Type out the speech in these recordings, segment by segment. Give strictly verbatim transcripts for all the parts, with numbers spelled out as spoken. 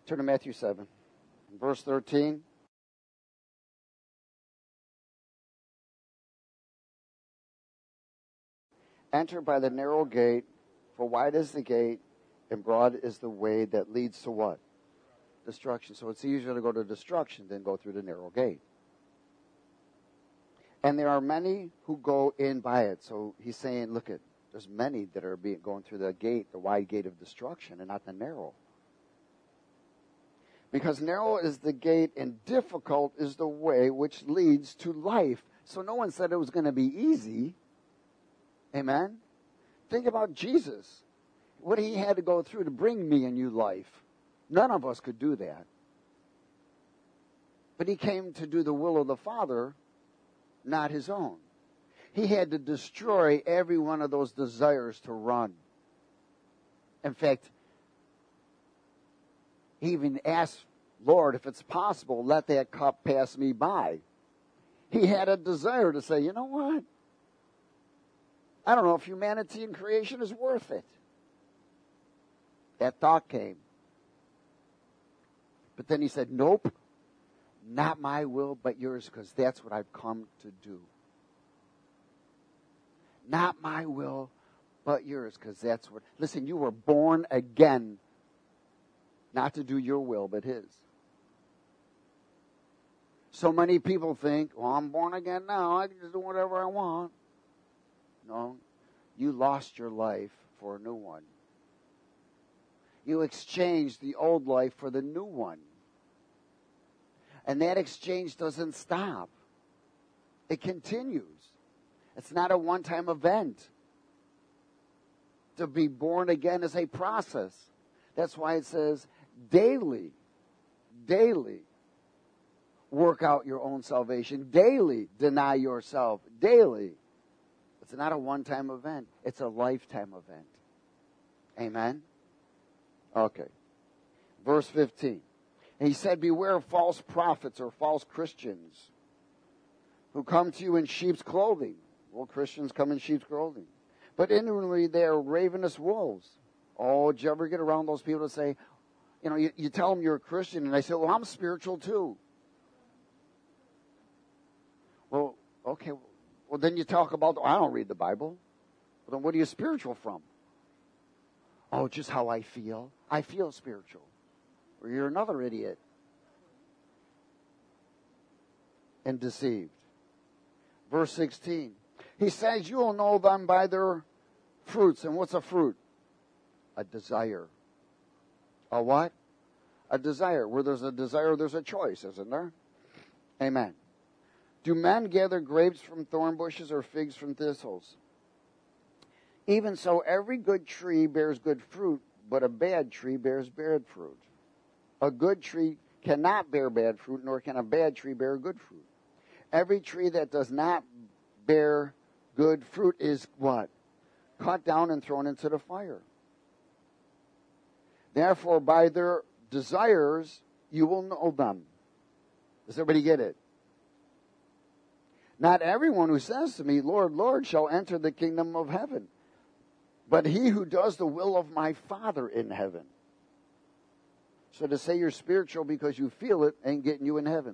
Turn to Matthew seven, verse thirteen. Enter by the narrow gate, for wide is the gate, and broad is the way that leads to what? Destruction. So it's easier to go to destruction than go through the narrow gate. And there are many who go in by it. So he's saying, look at, there's many that are being, going through the gate, the wide gate of destruction, and not the narrow. Because narrow is the gate and difficult is the way which leads to life. So no one said it was going to be easy. Amen? Think about Jesus. What he had to go through to bring me and you life. None of us could do that. But he came to do the will of the Father, not his own. He had to destroy every one of those desires to run. In fact, he even asked, Lord, if it's possible, let that cup pass me by. He had a desire to say, you know what? I don't know if humanity and creation is worth it. That thought came. But then he said, nope, not my will, but yours, because that's what I've come to do. Not my will, but yours, because that's what... Listen, you were born again, not to do your will, but his. So many people think, well, I'm born again now, I can just do whatever I want. No, you lost your life for a new one. You exchanged the old life for the new one. And that exchange doesn't stop. It continues. It's not a one-time event. To be born again is a process. That's why it says daily, daily work out your own salvation. Daily deny yourself. Daily. It's not a one-time event. It's a lifetime event. Amen? Okay. Verse fifteen. And he said, beware of false prophets or false Christians who come to you in sheep's clothing. Well, Christians come in sheep's clothing. But inwardly they are ravenous wolves. Oh, did you ever get around those people that say, you know, you, you tell them you're a Christian, and they say, well, I'm spiritual too. Well, okay, well, then you talk about, I don't read the Bible. Well, then what are you spiritual from? Oh, just how I feel. I feel spiritual. Or you're another idiot. And deceived. Verse sixteen. He says, you will know them by their fruits. And what's a fruit? A desire. A what? A desire. Where there's a desire, there's a choice, isn't there? Amen. Do men gather grapes from thorn bushes or figs from thistles? Even so, every good tree bears good fruit, but a bad tree bears bad fruit. A good tree cannot bear bad fruit, nor can a bad tree bear good fruit. Every tree that does not bear good fruit is what? Cut down and thrown into the fire. Therefore, by their desires, you will know them. Does everybody get it? Not everyone who says to me, Lord, Lord, shall enter the kingdom of heaven, but he who does the will of my Father in heaven. So to say you're spiritual because you feel it ain't getting you in heaven.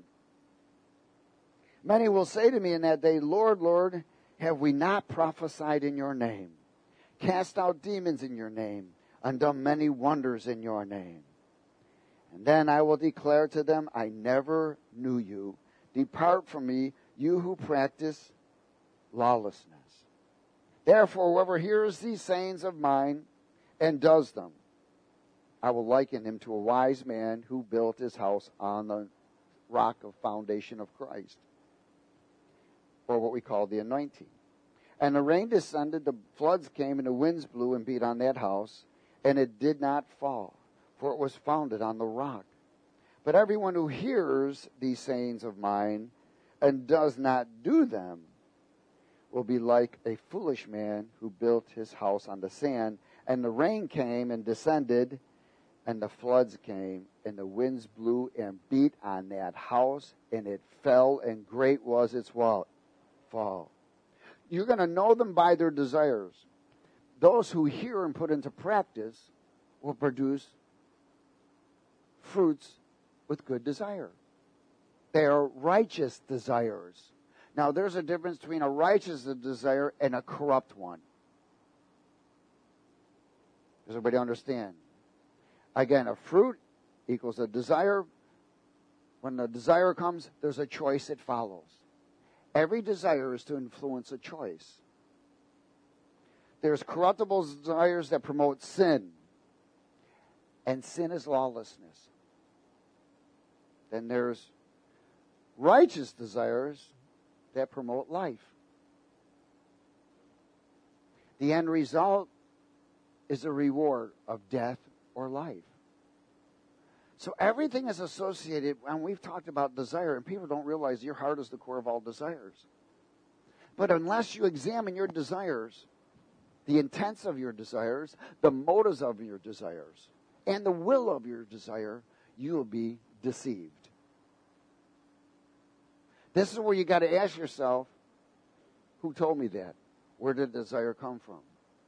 Many will say to me in that day, Lord, Lord, have we not prophesied in your name, cast out demons in your name, and done many wonders in your name? And then I will declare to them, I never knew you. Depart from me, you who practice lawlessness. Therefore, whoever hears these sayings of mine and does them, I will liken him to a wise man who built his house on the rock of foundation of Christ, or what we call the anointing. And the rain descended, the floods came, and the winds blew and beat on that house, and it did not fall, for it was founded on the rock. But everyone who hears these sayings of mine and does not do them will be like a foolish man who built his house on the sand, and the rain came and descended, and the floods came, and the winds blew and beat on that house, and it fell, and great was its what? Fall. You're going to know them by their desires. Those who hear and put into practice will produce fruits with good desire. They are righteous desires. Now, there's a difference between a righteous desire and a corrupt one. Does everybody understand? Again, a fruit equals a desire. When the desire comes, there's a choice that follows. Every desire is to influence a choice. There's corruptible desires that promote sin. And sin is lawlessness. Then there's righteous desires that promote life. The end result is a reward of death or life. So everything is associated, and we've talked about desire, and people don't realize your heart is the core of all desires. But unless you examine your desires, the intents of your desires, the motives of your desires, and the will of your desire, you will be deceived. This is where you got to ask yourself, who told me that? Where did desire come from?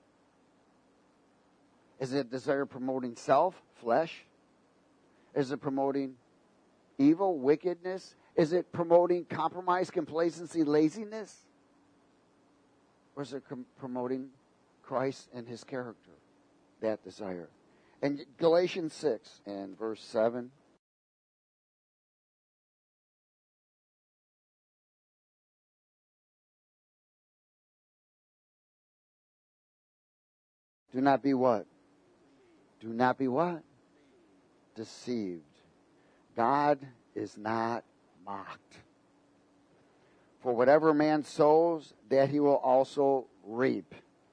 Is it desire promoting self, flesh? Is it promoting evil, wickedness? Is it promoting compromise, complacency, laziness? Or is it com- promoting Christ and his character? That desire. And Galatians six and verse seven. Do not be what? Do not be what? Deceived. God is not mocked. For whatever man sows, that he will also reap.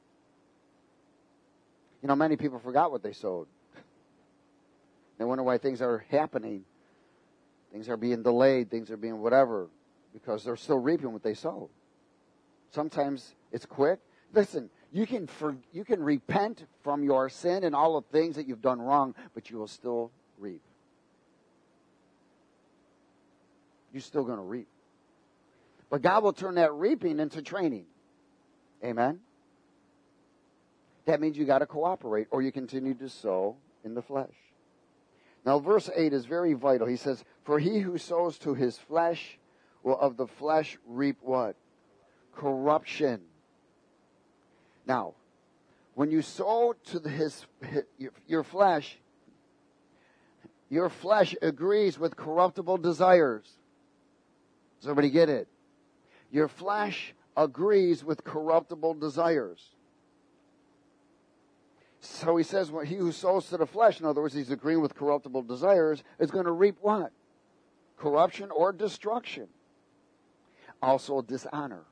You know, many people forgot what they sowed. They wonder why things are happening. Things are being delayed. Things are being whatever. Because they're still reaping what they sowed. Sometimes it's quick. Listen, you can for, you can repent from your sin and all the things that you've done wrong, but you will still reap. You're still going to reap. But God will turn that reaping into training. Amen? That means you got to cooperate or you continue to sow in the flesh. Now, verse eight is very vital. He says, for he who sows to his flesh will of the flesh reap what? Corruption. Now, when you sow to the, his, his your, your flesh, your flesh agrees with corruptible desires. Does everybody get it? Your flesh agrees with corruptible desires. So he says, well, he who sows to the flesh, in other words, he's agreeing with corruptible desires, is going to reap what? Corruption or destruction. Also dishonor.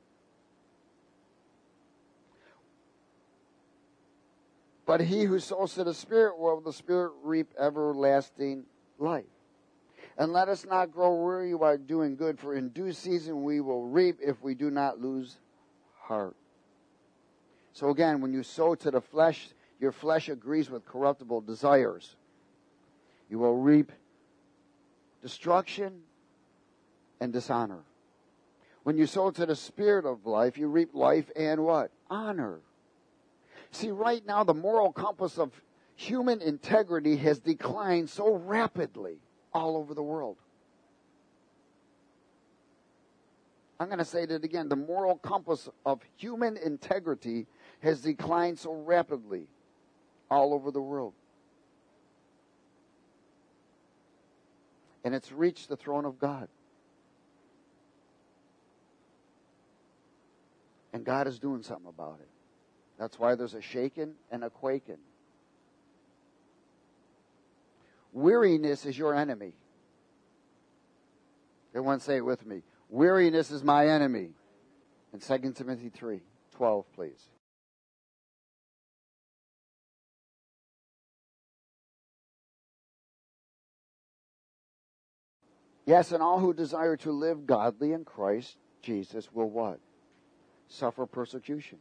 But he who sows to the Spirit will of the Spirit reap everlasting life. And let us not grow weary while doing good, for in due season we will reap if we do not lose heart. So again, when you sow to the flesh, your flesh agrees with corruptible desires. You will reap destruction and dishonor. When you sow to the Spirit of life, you reap life and what? Honor. See, right now the moral compass of human integrity has declined so rapidly all over the world. I'm going to say that again. The moral compass of human integrity has declined so rapidly all over the world. And it's reached the throne of God. And God is doing something about it. That's why there's a shaking and a quaking. Weariness is your enemy. Everyone say it with me. Weariness is my enemy. In Second Timothy three twelve, please. Yes, and all who desire to live godly in Christ Jesus will what? Suffer persecution.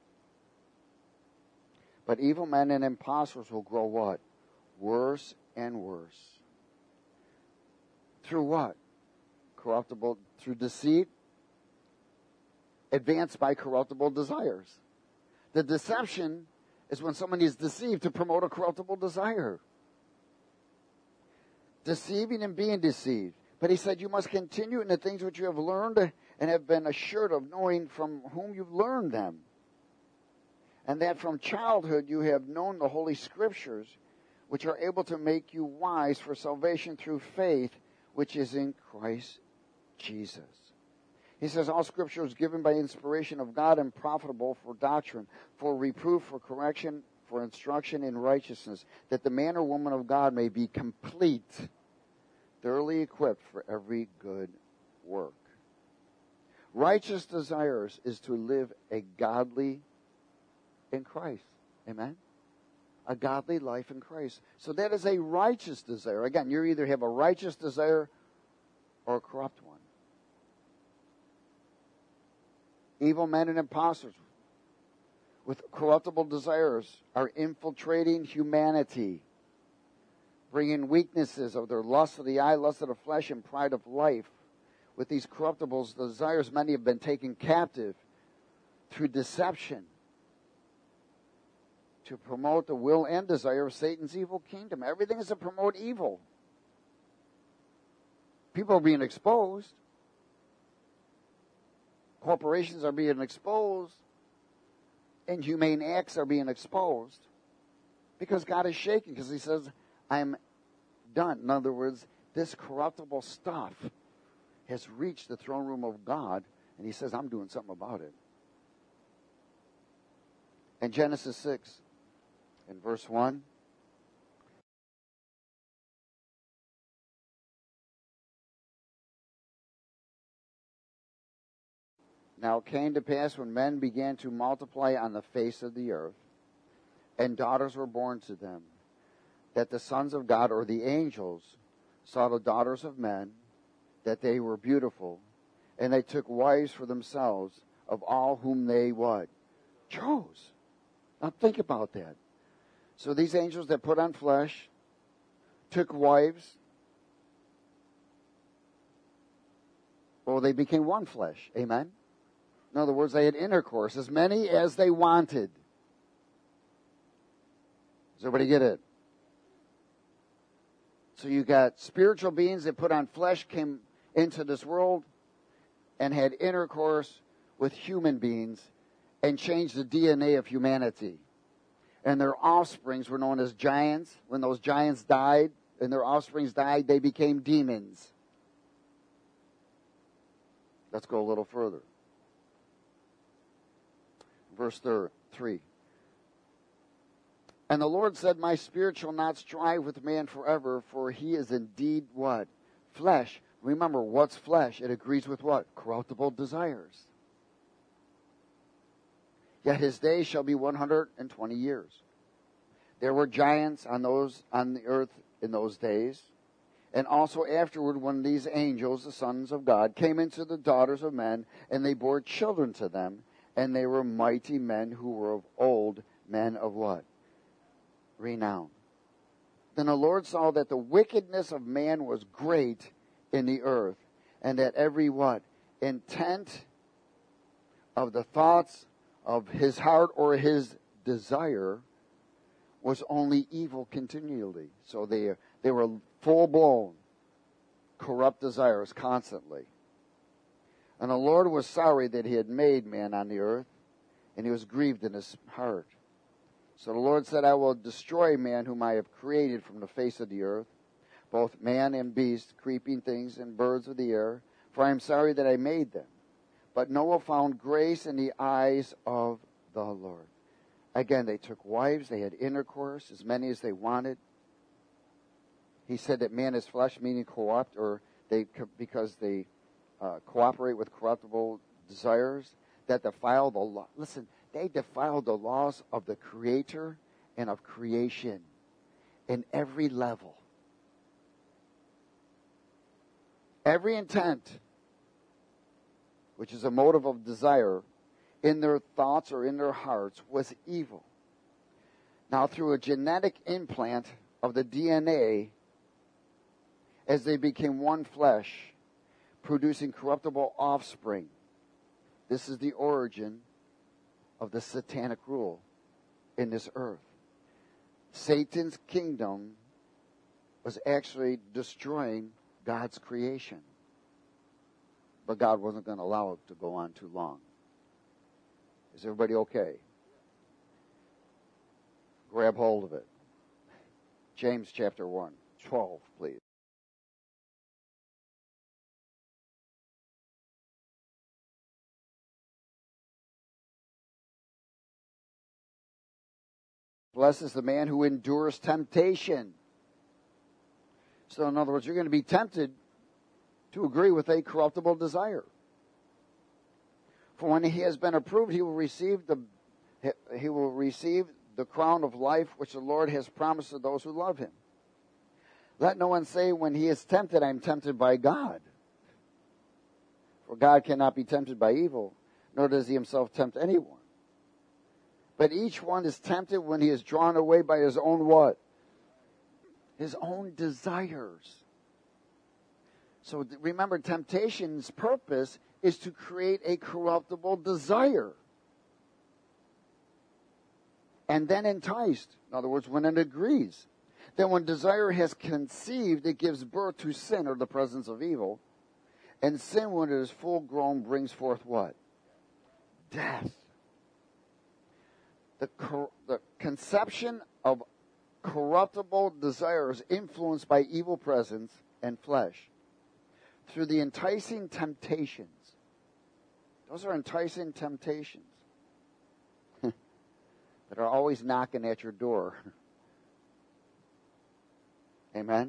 But evil men and impostors will grow what? Worse and worse. Through what? Corruptible, through deceit, advanced by corruptible desires. The deception is when somebody is deceived to promote a corruptible desire. deceiving and being deceived. But he said, you must continue in the things which you have learned and have been assured of, knowing from whom you've learned them. And that from childhood you have known the Holy Scriptures, which are able to make you wise for salvation through faith, which is in Christ Jesus. He says, all Scripture is given by inspiration of God and profitable for doctrine, for reproof, for correction, for instruction in righteousness, that the man or woman of God may be complete, thoroughly equipped for every good work. Righteous desires is to live a godly in Christ. Amen? A godly life in Christ. So that is a righteous desire. Again, you either have a righteous desire or a corrupt one. Evil men and impostors with corruptible desires are infiltrating humanity, bringing weaknesses of their lust of the eye, lust of the flesh, and pride of life. With these corruptible desires, many have been taken captive through deception to promote the will and desire of Satan's evil kingdom. Everything is to promote evil. People are being exposed. Corporations are being exposed. Inhumane acts are being exposed. Because God is shaking, because he says, I'm done. In other words, this corruptible stuff has reached the throne room of God, and he says, I'm doing something about it. In Genesis six, in verse one, now it came to pass when men began to multiply on the face of the earth, and daughters were born to them, that the sons of God, or the angels, saw the daughters of men, that they were beautiful, and they took wives for themselves of all whom they what? Chose. Now think about that. So these angels that put on flesh took wives. Well, they became one flesh. Amen? In other words, they had intercourse, as many as they wanted. Does everybody get it? So you got spiritual beings that put on flesh, came into this world, and had intercourse with human beings, and changed the D N A of humanity. And their offsprings were known as giants. When those giants died, and their offsprings died, they became demons. Let's go a little further. Verse three. And the Lord said, my spirit shall not strive with man forever, for he is indeed what? Flesh. Remember, what's flesh? It agrees with what? Corruptible desires. Yet his days shall be one hundred twenty years. There were giants on those on the earth in those days. And also afterward, when these angels, the sons of God, came into the daughters of men, and they bore children to them, and they were mighty men who were of old, men of what? Renown. Then the Lord saw that the wickedness of man was great in the earth, and that every what? Intent of the thoughts of his heart or his desire was only evil continually. So they, they were full-blown corrupt desires constantly. And the Lord was sorry that he had made man on the earth, and he was grieved in his heart. So the Lord said, I will destroy man whom I have created from the face of the earth, both man and beast, creeping things and birds of the air, for I am sorry that I made them. But Noah found grace in the eyes of the Lord. Again, they took wives, they had intercourse, as many as they wanted. He said that man is flesh, meaning corrupt, or they because they uh, cooperate with corruptible desires, that defile the law. Listen, they defiled the laws of the Creator and of creation in every level. Every intent, which is a motive of desire, in their thoughts or in their hearts, was evil. Now, through a genetic implant of the D N A, as they became one flesh, producing corruptible offspring, this is the origin of the satanic rule in this earth. Satan's kingdom was actually destroying God's creation. But God wasn't going to allow it to go on too long. Is everybody okay? Grab hold of it. James chapter one, twelve, please. Blessed is the man who endures temptation. So in other words, you're going to be tempted to agree with a corruptible desire. For when he has been approved, he will receive the he will receive the crown of life which the Lord has promised to those who love him. Let no one say when he is tempted, I am tempted by God. For God cannot be tempted by evil, nor does he himself tempt anyone. But each one is tempted when he is drawn away by his own what? His own desires. So remember, temptation's purpose is to create a corruptible desire. And then enticed. In other words, when it agrees. Then when desire has conceived, it gives birth to sin, or the presence of evil. And sin, when it is full grown, brings forth what? Death. The, cor- the conception of corruptible desire is influenced by evil presence and flesh through the enticing temptations. Those are enticing temptations that are always knocking at your door. Amen?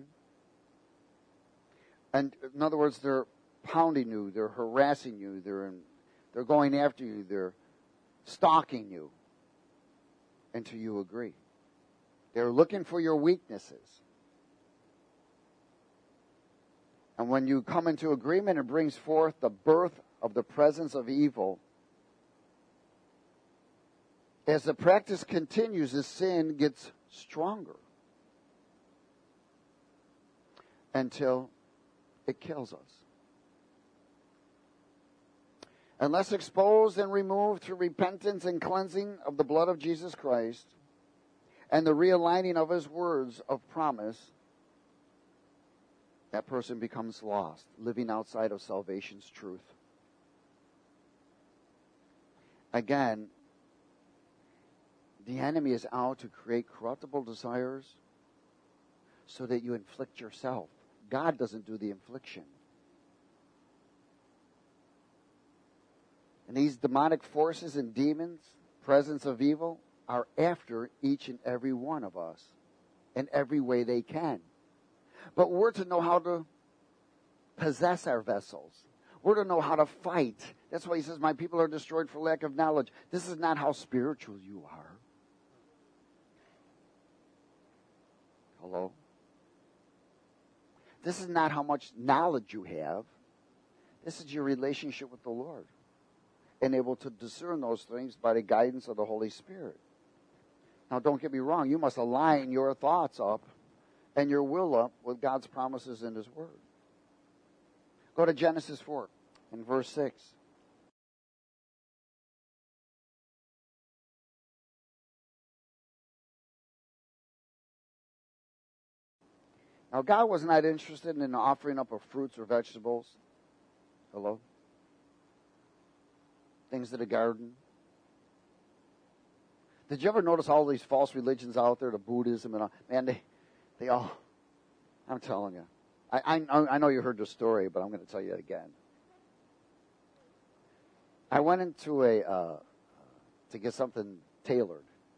And in other words, they're pounding you, they're harassing you, they're in, they're going after you, they're stalking you until you agree. They're looking for your weaknesses. And when you come into agreement, it brings forth the birth of the presence of evil. As the practice continues, the sin gets stronger until it kills us. Unless exposed and removed through repentance and cleansing of the blood of Jesus Christ and the realigning of his words of promise, that person becomes lost, living outside of salvation's truth. Again, the enemy is out to create corruptible desires so that you inflict yourself. God doesn't do the infliction. And these demonic forces and demons, presence of evil, are after each and every one of us in every way they can. But we're to know how to possess our vessels. We're to know how to fight. That's why he says, my people are destroyed for lack of knowledge. This is not how spiritual you are. Hello? This is not how much knowledge you have. This is your relationship with the Lord. And able to discern those things by the guidance of the Holy Spirit. Now, don't get me wrong. You must align your thoughts up and your will up with God's promises in his word. Go to Genesis four and verse six. Now, God was not interested in the offering up of fruits or vegetables. Hello? Things of the garden. Did you ever notice all these false religions out there, the Buddhism and all? Man, they, they all, I'm telling you. I, I, I know you heard the story, but I'm going to tell you it again. I went into a, uh, to get something tailored.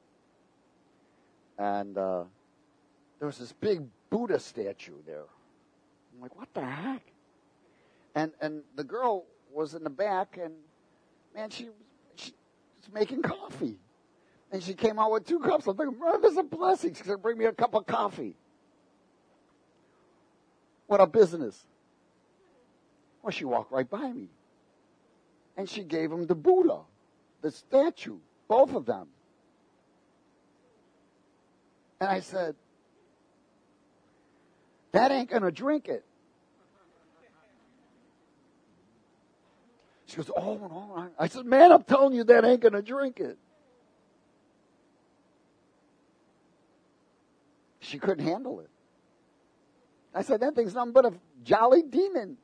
And uh, there was this big Buddha statue there. I'm like, what the heck? And and the girl was in the back, and man, she, she was making coffee. And she came out with two cups. I'm thinking, oh, this is a blessing. She's going to bring me a cup of coffee. What a business. Well, she walked right by me. And she gave him the Buddha, the statue, both of them. And I said, that ain't going to drink it. She goes, oh, no. I said, man, I'm telling you, that ain't going to drink it. She couldn't handle it. I said, that thing's nothing but a jolly demon.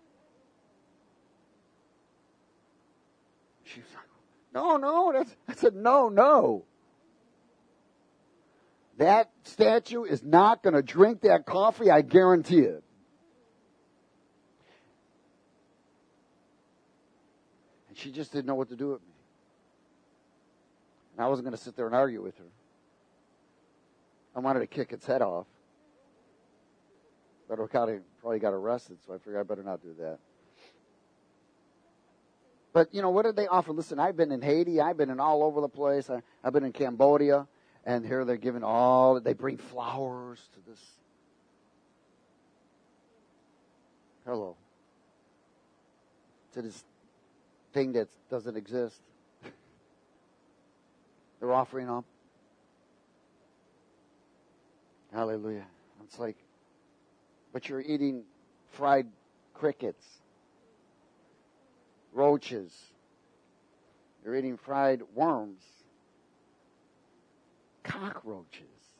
She was like, no, no. That's, I said, no, no. That statue is not going to drink that coffee, I guarantee it. And she just didn't know what to do with me. And I wasn't going to sit there and argue with her. I wanted to kick its head off. But I probably got arrested, so I figured I better not do that. But, you know, what did they offer? Listen, I've been in Haiti. I've been in all over the place. I, I've been in Cambodia. And here they're giving all, they bring flowers to this. Hello. To this thing that doesn't exist. They're offering up. Hallelujah. It's like, but you're eating fried crickets, roaches. You're eating fried worms, cockroaches.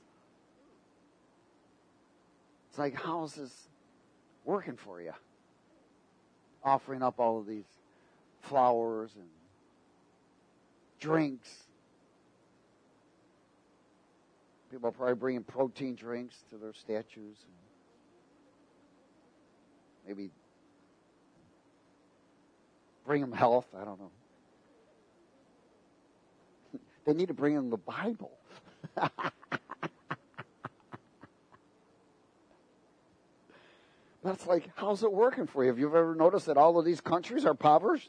It's like, how's this working for you? Offering up all of these flowers and drinks. People are probably bringing protein drinks to their statues. Maybe bring them health. I don't know. They need to bring them the Bible. That's like, how's it working for you? Have you ever noticed that all of these countries are impoverished?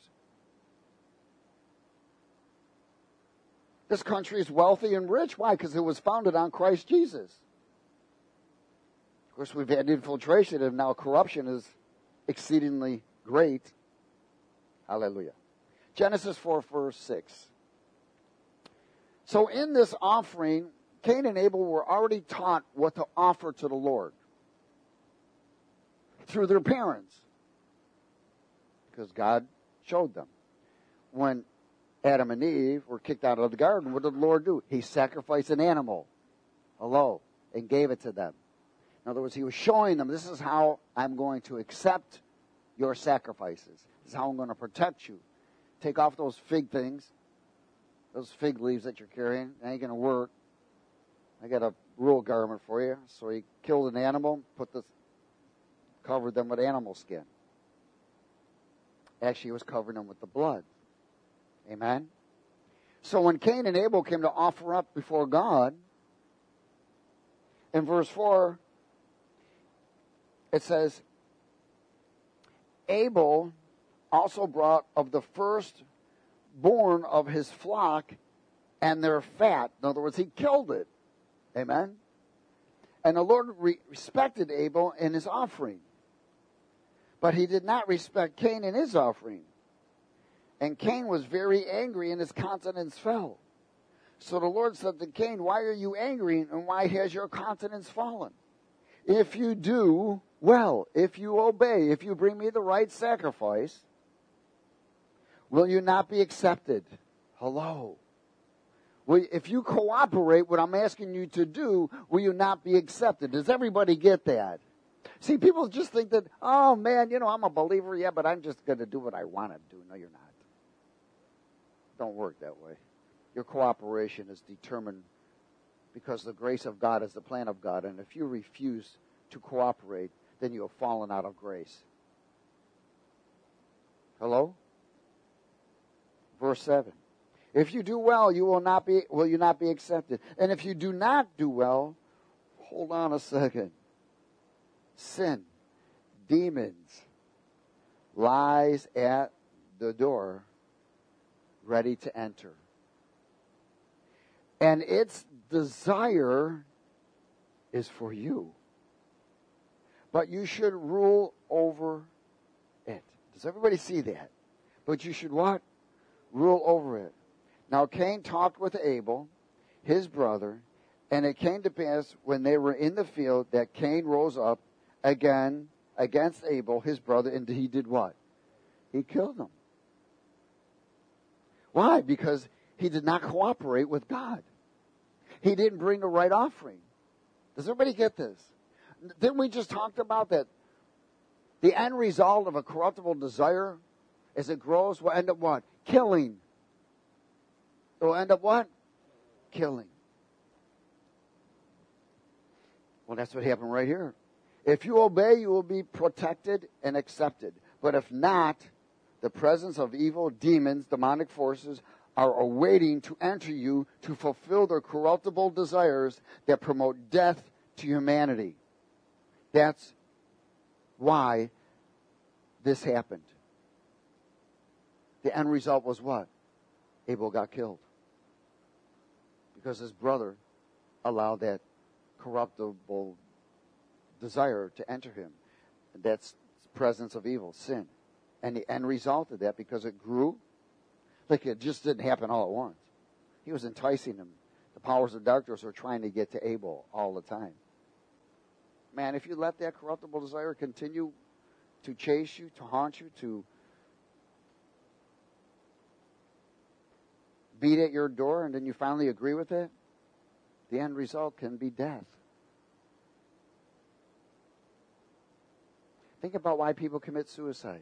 This country is wealthy and rich. Why? Because it was founded on Christ Jesus. Of course, we've had infiltration, and now corruption is exceedingly great. Hallelujah. Genesis four, verse six. So in this offering, Cain and Abel were already taught what to offer to the Lord through their parents, because God showed them. When Adam and Eve were kicked out of the garden, what did the Lord do? He sacrificed an animal, hello, and gave it to them. In other words, he was showing them, this is how I'm going to accept your sacrifices. This is how I'm going to protect you. Take off those fig things, those fig leaves that you're carrying. It ain't going to work. I got a rule garment for you. So he killed an animal, put this, covered them with animal skin. Actually, he was covering them with the blood. Amen? So when Cain and Abel came to offer up before God, in verse four, it says, Abel also brought of the firstborn of his flock and their fat. In other words, he killed it. Amen? And the Lord re- respected Abel in his offering. But he did not respect Cain in his offering. And Cain was very angry, and his countenance fell. So the Lord said to Cain, why are you angry, and why has your countenance fallen? If you do well, if you obey, if you bring me the right sacrifice, will you not be accepted? Hello. Will, if you cooperate what I'm asking you to do, will you not be accepted? Does everybody get that? See, people just think that, oh man, you know, I'm a believer, yeah, but I'm just going to do what I want to do. No, you're not. Don't work that way. Your cooperation is determined because the grace of God is the plan of God. And if you refuse to cooperate, then you have fallen out of grace. Hello? Verse seven. If you do well, you will not be, will you not be accepted? And if you do not do well, hold on a second. Sin, demons, lies at the door, ready to enter. And its desire is for you. But you should rule over it. Does everybody see that? But you should what? Rule over it. Now Cain talked with Abel, his brother, and it came to pass when they were in the field that Cain rose up again against Abel, his brother, and he did what? He killed him. Why? Because he did not cooperate with God. He didn't bring the right offering. Does everybody get this? Didn't we just talk about that? The end result of a corruptible desire, as it grows, will end up what? Killing. It will end up what? Killing. Well, that's what happened right here. If you obey, you will be protected and accepted. But if not, the presence of evil, demons, demonic forces are awaiting to enter you to fulfill their corruptible desires that promote death to humanity. That's why this happened. The end result was what? Abel got killed. Because his brother allowed that corruptible desire to enter him. That's the presence of evil, sin. And the end result of that, because it grew, like it just didn't happen all at once. He was enticing them. The powers of darkness were trying to get to Abel all the time. Man, if you let that corruptible desire continue to chase you, to haunt you, to beat at your door, and then you finally agree with it, the end result can be death. Think about why people commit suicide.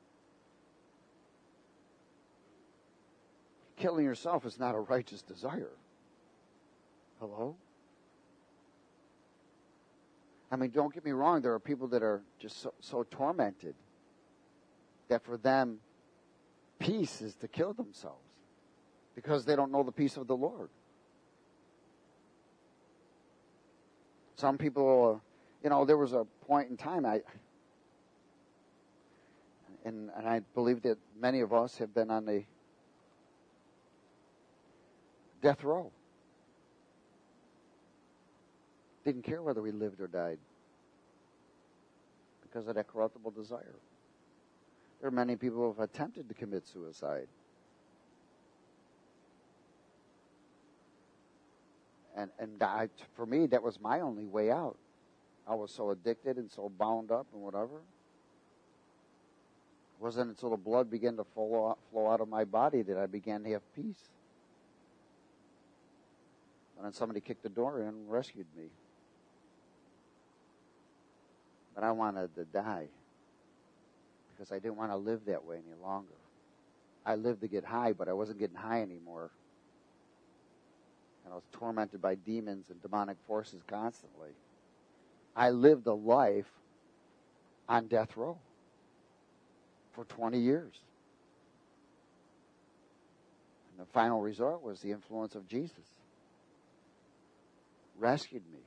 Killing yourself is not a righteous desire. Hello? I mean, don't get me wrong. There are people that are just so, so tormented that for them, peace is to kill themselves because they don't know the peace of the Lord. Some people, you know, there was a point in time, I, and, and I believe that many of us have been on the death row. Didn't care whether we lived or died because of that corruptible desire. There are many people who have attempted to commit suicide. And and I, for me, that was my only way out. I was so addicted and so bound up and whatever. It wasn't until the blood began to flow out, flow out of my body that I began to have peace. And then somebody kicked the door in and rescued me. But I wanted to die because I didn't want to live that way any longer. I lived to get high, but I wasn't getting high anymore. And I was tormented by demons and demonic forces constantly. I lived a life on death row for twenty years. And the final resort was the influence of Jesus. Rescued me.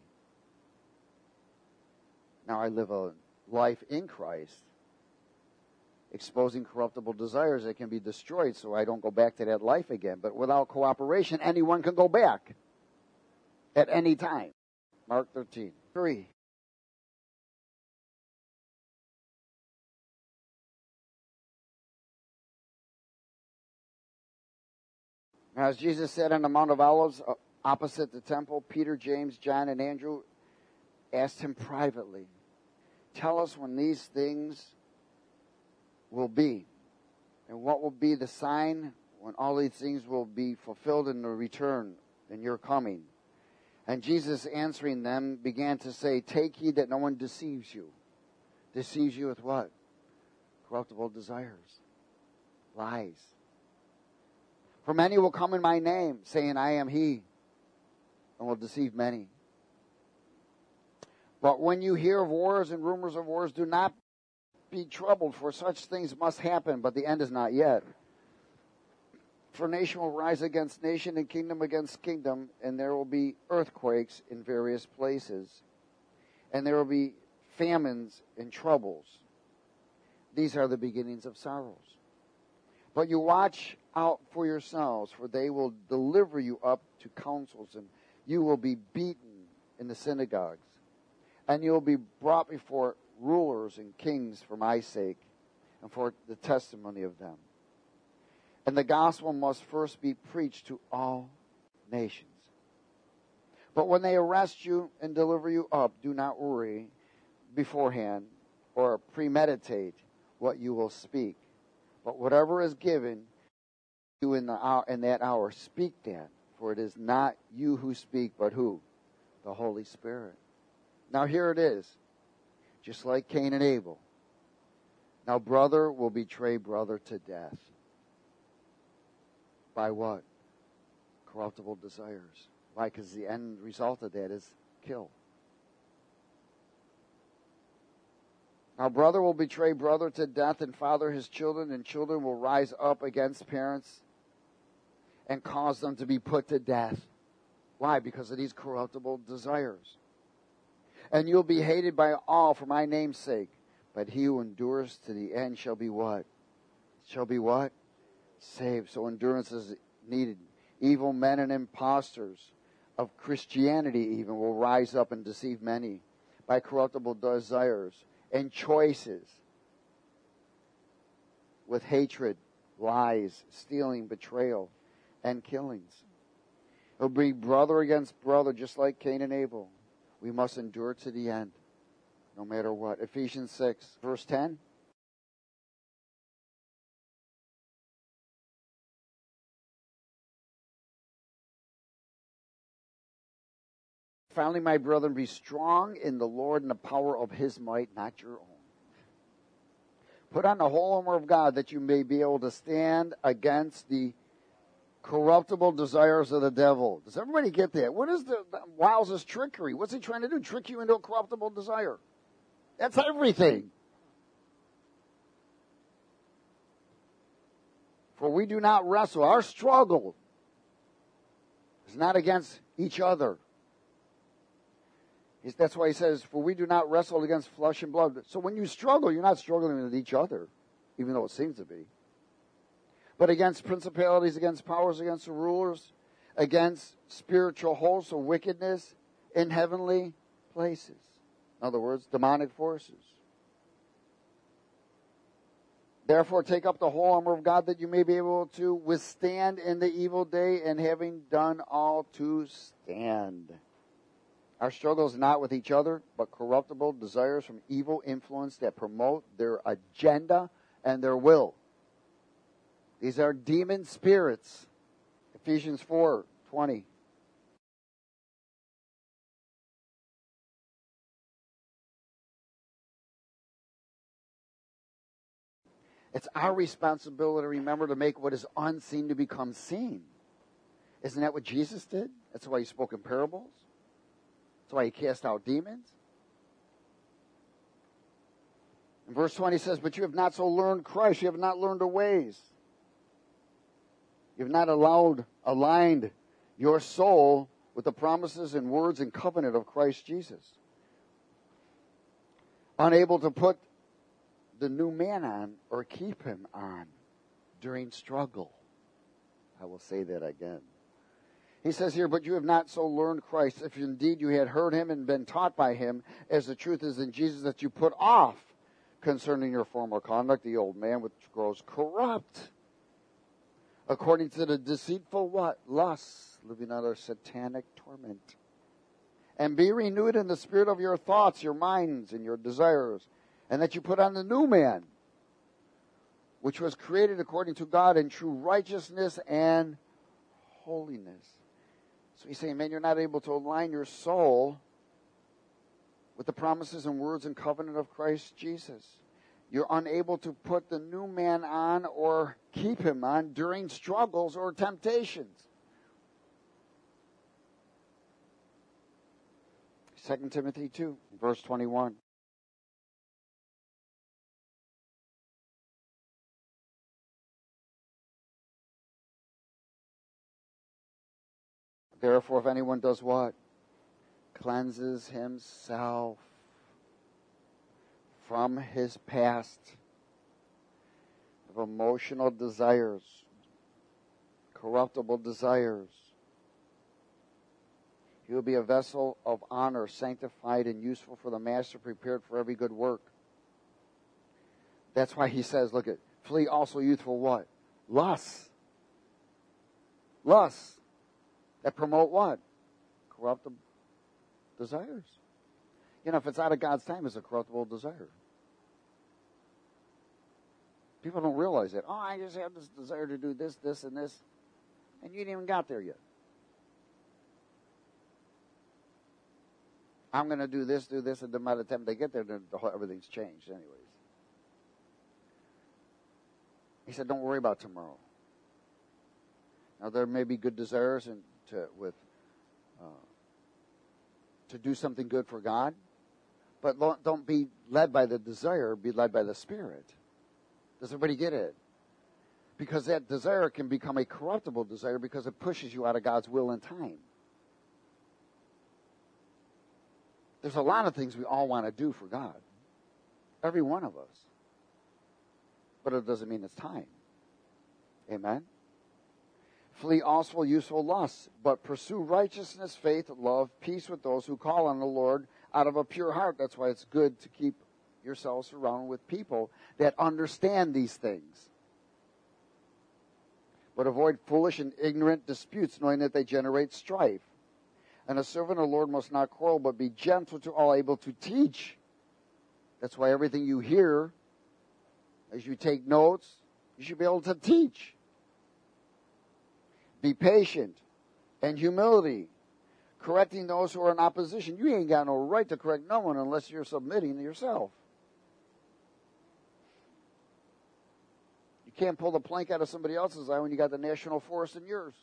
Now I live a life in Christ, exposing corruptible desires that can be destroyed so I don't go back to that life again. But without cooperation, anyone can go back at any time. Mark thirteen. Three. Now, as Jesus said on the Mount of Olives, opposite the temple, Peter, James, John, and Andrew asked him privately, "Tell us when these things will be, and what will be the sign when all these things will be fulfilled in the return and your coming." And Jesus, answering them, began to say, "Take heed that no one deceives you." Deceives you with what? Corruptible desires. Lies. "For many will come in my name, saying, 'I am he,' and will deceive many. But when you hear of wars and rumors of wars, do not be troubled, for such things must happen, but the end is not yet. For nation will rise against nation and kingdom against kingdom, and there will be earthquakes in various places. And there will be famines and troubles. These are the beginnings of sorrows. But you watch out for yourselves, for they will deliver you up to councils, and you will be beaten in the synagogues. And you will be brought before rulers and kings for my sake, and for the testimony of them. And the gospel must first be preached to all nations. But when they arrest you and deliver you up, do not worry beforehand or premeditate what you will speak. But whatever is given you in the hour, in that hour, speak that. For it is not you who speak, but who? The Holy Spirit. Now here it is. Just like Cain and Abel. Now brother will betray brother to death. By what? Corruptible desires. Why? Because the end result of that is kill. Now brother will betray brother to death, and father his children, and children will rise up against parents and cause them to be put to death. Why? Because of these corruptible desires. And you'll be hated by all for my name's sake. But he who endures to the end shall be what? Shall be what? Saved. So endurance is needed. Evil men and impostors of Christianity even will rise up and deceive many by corruptible desires and choices with hatred, lies, stealing, betrayal, and killings. It'll be brother against brother, just like Cain and Abel. We must endure to the end, no matter what. Ephesians six, verse ten. Finally, my brethren, be strong in the Lord and the power of his might, not your own. Put on the whole armor of God that you may be able to stand against the corruptible desires of the devil. Does everybody get that? What is the, the wow's trickery? What's he trying to do? Trick you into a corruptible desire. That's everything. For we do not wrestle. Our struggle is not against each other. That's why he says, for we do not wrestle against flesh and blood. So when you struggle, you're not struggling with each other, even though it seems to be. But against principalities, against powers, against the rulers, against spiritual hosts of wickedness in heavenly places. In other words, demonic forces. Therefore, take up the whole armor of God that you may be able to withstand in the evil day, and having done all to stand. Our struggle is not with each other, but corruptible desires from evil influence that promote their agenda and their will. These are demon spirits. Ephesians four twenty. It's our responsibility, remember, to make what is unseen to become seen. Isn't that what Jesus did? That's why he spoke in parables. That's why he cast out demons. In verse twenty says, but you have not so learned Christ. You have not learned the ways. You have not allowed, aligned your soul with the promises and words and covenant of Christ Jesus. Unable to put the new man on or keep him on during struggle. I will say that again. He says here, but you have not so learned Christ, if indeed you had heard him and been taught by him, as the truth is in Jesus, that you put off concerning your former conduct the old man which grows corrupt, according to the deceitful what? Lusts, living under satanic torment. And be renewed in the spirit of your thoughts, your minds, and your desires, and that you put on the new man, which was created according to God in true righteousness and holiness. So he's saying, man, you're not able to align your soul with the promises and words and covenant of Christ Jesus. You're unable to put the new man on or keep him on during struggles or temptations. Second Timothy two, verse twenty-one. Therefore, if anyone does what? Cleanses himself from his past of emotional desires, corruptible desires, he will be a vessel of honor, sanctified and useful for the master, prepared for every good work. That's why he says, look at, flee also youthful what? Lusts. Lusts. That promote what? Corruptible desires. You know, if it's out of God's time, it's a corruptible desire. People don't realize that. Oh, I just have this desire to do this, this, and this. And you ain't even got there yet. I'm going to do this, do this, and then by the time they get there, the whole, everything's changed anyways. He said, don't worry about tomorrow. Now, there may be good desires and to, with, uh, to do something good for God, but don't be led by the desire, be led by the Spirit. Does everybody get it? Because that desire can become a corruptible desire because it pushes you out of God's will and time. There's a lot of things we all want to do for God. Every one of us. But it doesn't mean it's time. Amen? Flee also useful lusts, but pursue righteousness, faith, love, peace with those who call on the Lord out of a pure heart. That's why it's good to keep yourself surrounded with people that understand these things. But avoid foolish and ignorant disputes, knowing that they generate strife. And a servant of the Lord must not quarrel, but be gentle to all, able to teach. That's why everything you hear, as you take notes, you should be able to teach. Be patient and humility, correcting those who are in opposition. You ain't got no right to correct no one unless you're submitting to yourself. You can't pull the plank out of somebody else's eye when you got the national forest in yours.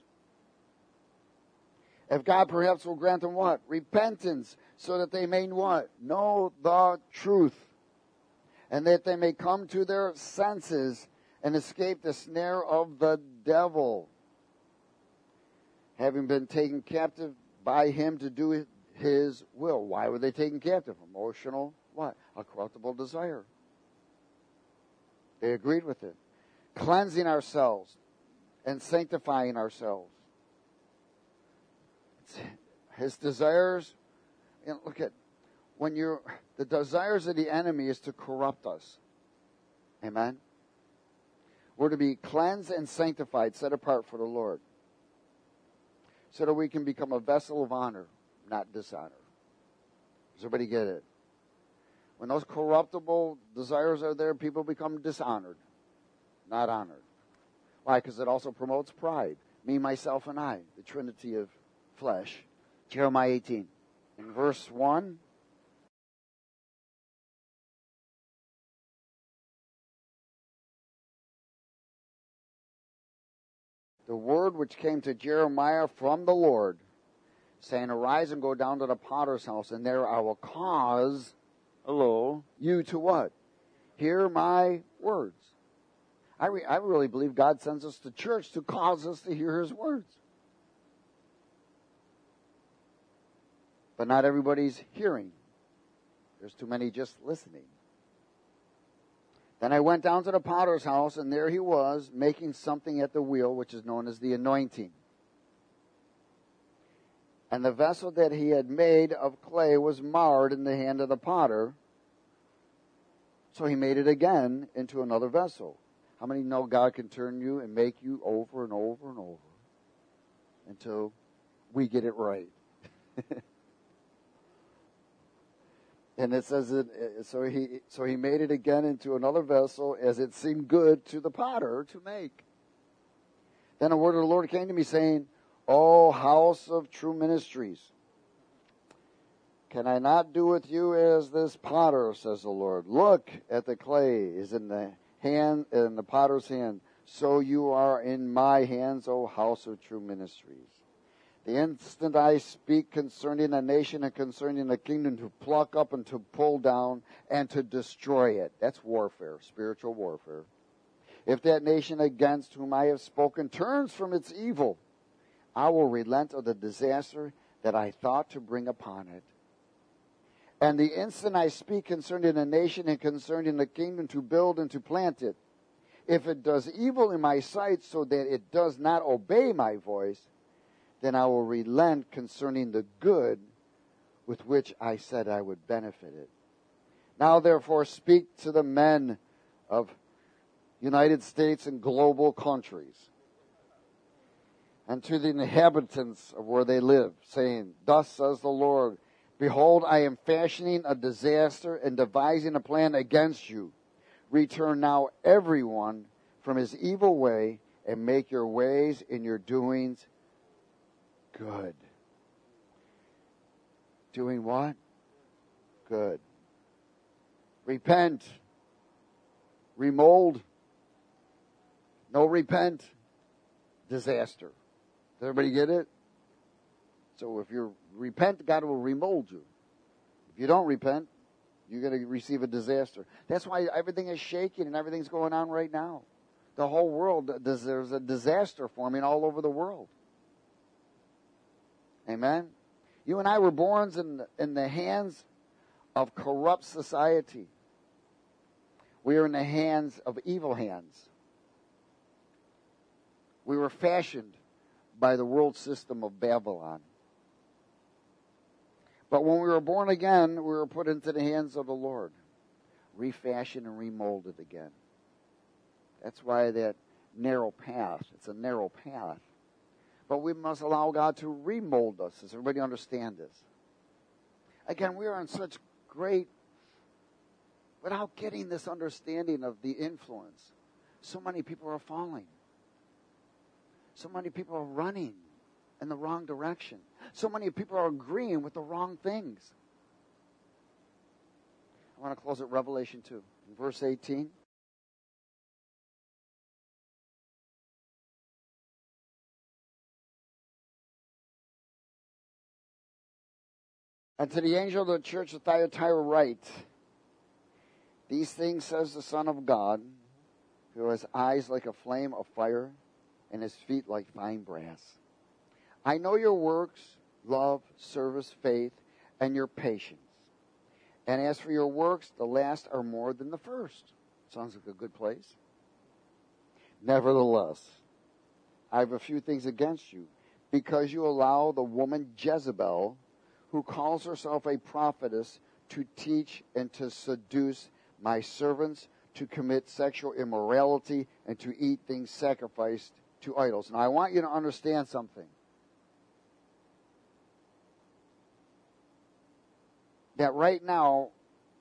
If God perhaps will grant them what? Repentance, so that they may what? Know the truth. And that they may come to their senses and escape the snare of the devil. Having been taken captive by him to do his will. Why were they taken captive? Emotional, what? A corruptible desire. They agreed with it. Cleansing ourselves and sanctifying ourselves. His desires, you know, look at, when you're, the desires of the enemy is to corrupt us. Amen? We're to be cleansed and sanctified, set apart for the Lord. So that we can become a vessel of honor, not dishonor. Does everybody get it? When those corruptible desires are there, people become dishonored, not honored. Why? Because it also promotes pride. Me, myself, and I, the trinity of flesh. Jeremiah eighteen. In verse one. The word which came to Jeremiah from the Lord, saying, arise and go down to the potter's house, and there I will cause, hello, you to what? Hear my words. I, re- I really believe God sends us to church to cause us to hear his words. But not everybody's hearing. There's too many just listening. Then I went down to the potter's house, and there he was, making something at the wheel, which is known as the anointing. And the vessel that he had made of clay was marred in the hand of the potter. So he made it again into another vessel. How many know God can turn you and make you over and over and over until we get it right? And it says that, so he so he made it again into another vessel as it seemed good to the potter to make. Then a word of the Lord came to me saying, O house of true ministries, can I not do with you as this potter, says the Lord? Look at the clay is in the hand, in the potter's hand. So you are in my hands, O house of true ministries. The instant I speak concerning a nation and concerning a kingdom, to pluck up and to pull down and to destroy it. That's warfare, spiritual warfare. If that nation against whom I have spoken turns from its evil, I will relent of the disaster that I thought to bring upon it. And the instant I speak concerning a nation and concerning a kingdom, to build and to plant it, if it does evil in my sight so that it does not obey my voice, then I will relent concerning the good with which I said I would benefit it. Now therefore speak to the men of United States and global countries, and to the inhabitants of where they live, saying, thus says the Lord, behold, I am fashioning a disaster and devising a plan against you. Return now everyone from his evil way, and make your ways and your doings good. Doing what? Good. Repent. Remold. No repent. Disaster. Does everybody get it? So if you repent, God will remold you. If you don't repent, you're going to receive a disaster. That's why everything is shaking and everything's going on right now. The whole world, there's a disaster forming all over the world. Amen? You and I were born in the, in the hands of corrupt society. We are in the hands of evil hands. We were fashioned by the world system of Babylon. But when we were born again, we were put into the hands of the Lord, refashioned and remolded again. That's why that narrow path, it's a narrow path. But we must allow God to remold us. Does everybody understand this? Again, we are in such great, without getting this understanding of the influence, so many people are falling. So many people are running in the wrong direction. So many people are agreeing with the wrong things. I want to close at Revelation two, verse eighteen. And to the angel of the church of Thyatira write, these things says the Son of God, who has eyes like a flame of fire, and his feet like fine brass. I know your works, love, service, faith, and your patience. And as for your works, the last are more than the first. Sounds like a good place. Nevertheless, I have a few things against you, because you allow the woman Jezebel, who calls herself a prophetess, to teach and to seduce my servants to commit sexual immorality and to eat things sacrificed to idols. Now, I want you to understand something. That right now,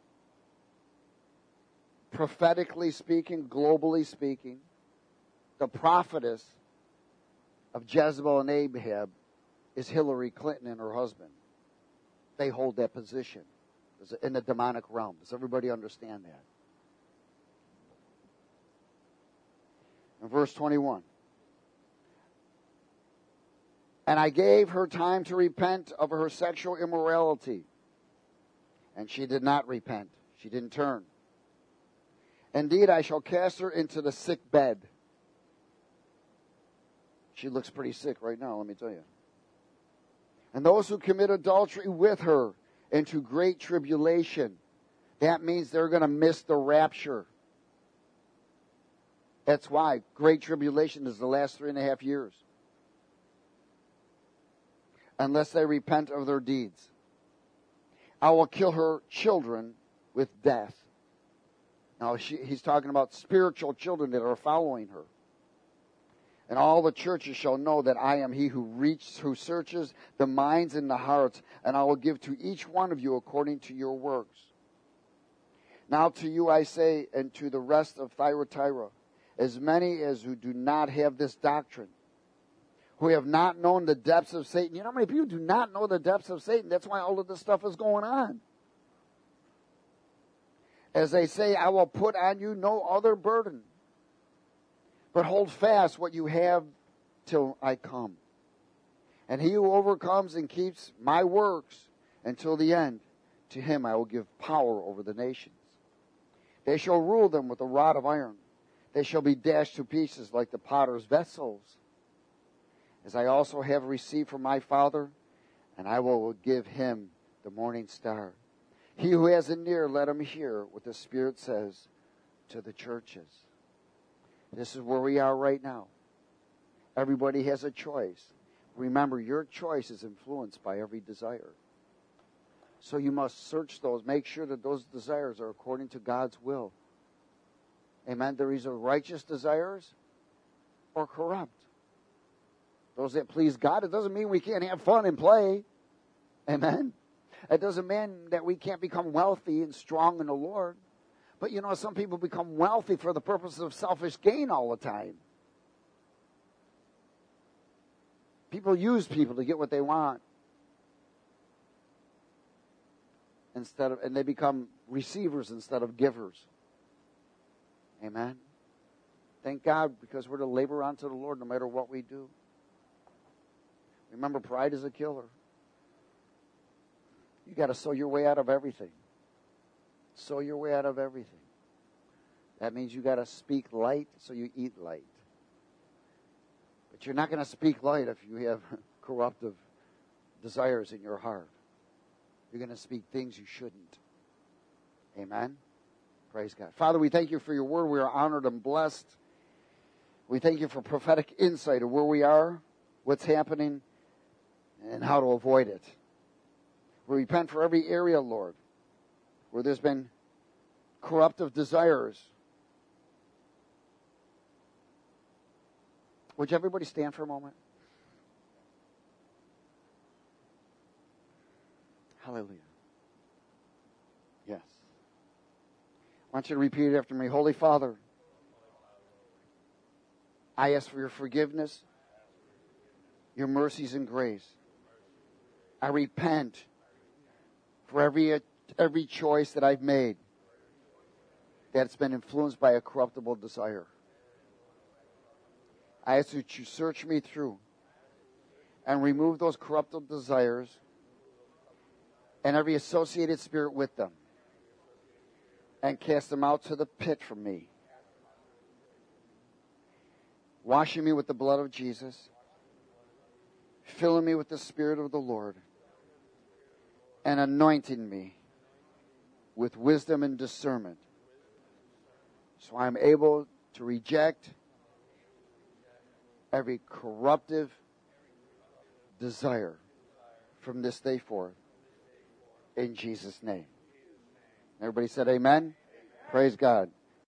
prophetically speaking, globally speaking, the prophetess of Jezebel and Ahab is Hillary Clinton and her husband. They hold that position in the demonic realm. Does everybody understand that? In verse twenty-one. And I gave her time to repent of her sexual immorality. And she did not repent. She didn't turn. Indeed, I shall cast her into the sick bed. She looks pretty sick right now, let me tell you. And those who commit adultery with her into great tribulation. That means they're going to miss the rapture. That's why great tribulation is the last three and a half years. Unless they repent of their deeds. I will kill her children with death. Now, she, he's talking about spiritual children that are following her. And all the churches shall know that I am he who reaches, who searches the minds and the hearts, and I will give to each one of you according to your works. Now to you I say, and to the rest of Thyatira, as many as who do not have this doctrine, who have not known the depths of Satan. You know how many people do not know the depths of Satan? That's why all of this stuff is going on. As they say, I will put on you no other burden, but hold fast what you have till I come. And he who overcomes and keeps my works until the end, to him I will give power over the nations. They shall rule them with a rod of iron. They shall be dashed to pieces like the potter's vessels. As I also have received from my Father, and I will give him the morning star. He who has an ear, let him hear what the Spirit says to the churches. This is where we are right now. Everybody has a choice. Remember, your choice is influenced by every desire. So you must search those, make sure that those desires are according to God's will. Amen. They're either righteous desires or corrupt. Those that please God, it doesn't mean we can't have fun and play. Amen. It doesn't mean that we can't become wealthy and strong in the Lord. But you know, some people become wealthy for the purpose of selfish gain all the time. People use people to get what they want. instead of, and they become receivers instead of givers. Amen. Thank God, because we're to labor unto the Lord no matter what we do. Remember, pride is a killer. You got to sow your way out of everything. Sow your way out of everything. That means you got to speak light so you eat light. But you're not going to speak light if you have corruptive desires in your heart. You're going to speak things you shouldn't. Amen. Praise God. Father, we thank you for your word. We are honored and blessed. We thank you for prophetic insight of where we are, what's happening, and how to avoid it. We repent for every area, Lord, where there's been corruptive desires. Would you everybody stand for a moment? Hallelujah. Yes. I want you to repeat it after me. Holy Father, I ask for your forgiveness, your mercies and grace. I repent for every every choice that I've made that's been influenced by a corruptible desire. I ask that you search me through and remove those corruptible desires and every associated spirit with them and cast them out to the pit from me. Washing me with the blood of Jesus, filling me with the Spirit of the Lord, and anointing me with wisdom and discernment, so I'm able to reject every corruptive desire from this day forth. In Jesus' name. Everybody said amen? Praise God.